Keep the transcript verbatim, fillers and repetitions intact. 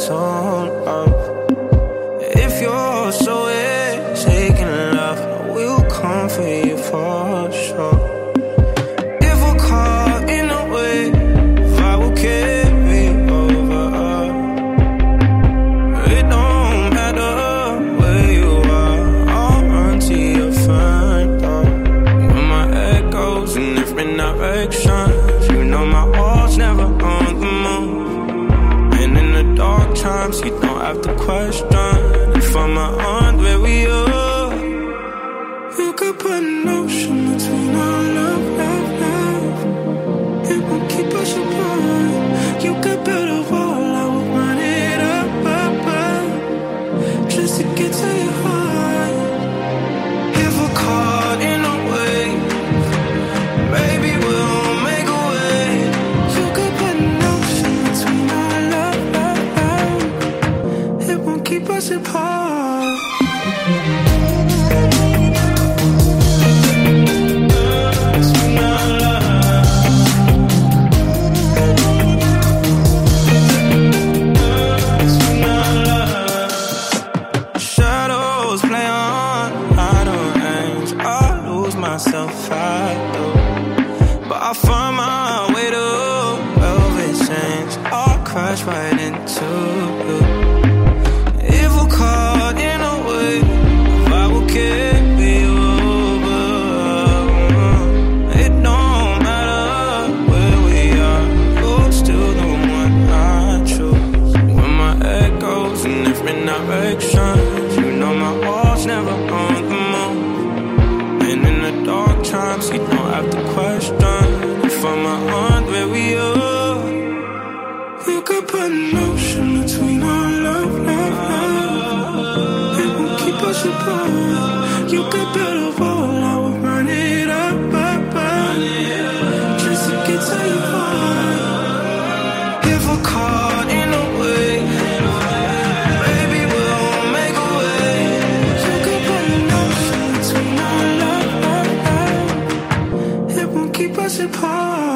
own love. If you're so taking love, I will come for you for sure. If we're caught in a wave, I will carry over. It don't matter where you are, I'll run to your front door. When my head goes in different directions, you know my heart's never on the move. And in the dark times, you don't have to question if I'm on where we are. You could put an ocean between our love, love, love. It won't keep us apart. You could build a wall, I will run it up, up, up, just to get to your heart. If we're caught in a wave, maybe we'll make a way. You could put an ocean between our love, love, love. It won't keep us apart. Shadows play on idle hands. I lose myself, I do. But I find my way to velvet chains. I'll crash right into you. If we're caught in a wave, I will carry you over. It don't matter where we are, you're still the one I choose. When my head goes in different directions, you know my heart's never on the move. And in the dark times, you don't have to question if I'm on where we are. You could put an ocean between our love, love, love. It won't keep us apart. You could build a wall, I will run it up, up, up, just to get to your heart. If we're caught in a wave, maybe we'll make a way. You could put an ocean between our love, love, love. It won't keep us apart.